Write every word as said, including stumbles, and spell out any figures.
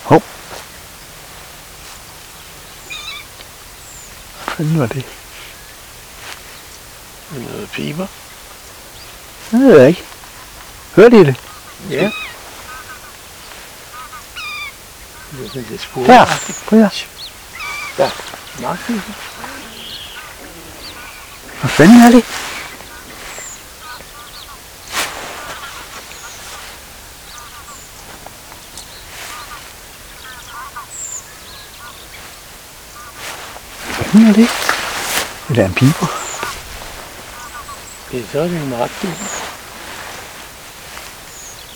Hov. Hvad fanden var det? Noget piber. Det ved jeg ikke. Hørte I det? Ja. Det er sådan lidt spor. Der, prøv her. Der. Nok piber. Hvad fanden er det? Hvad fanden er det? Det er en piber. Det er sådan en magtpiber.